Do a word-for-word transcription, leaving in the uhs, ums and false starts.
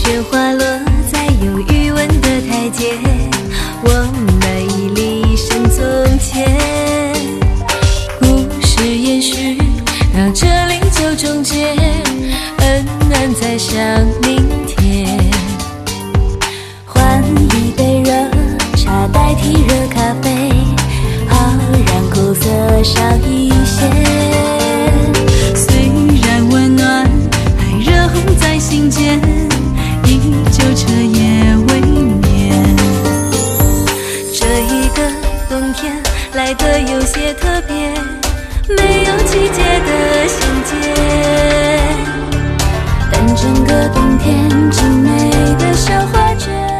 雪花落在有余温的台阶，我美丽胜从前。故事延续，让这历久终结，恩恩再想明天。换一杯热茶代替热咖啡，好让苦涩少一些。虽然温暖还热红在心间，依旧彻夜未眠。这一个冬天来得有些特别，没有季节的衔接，但整个冬天精美的消化着。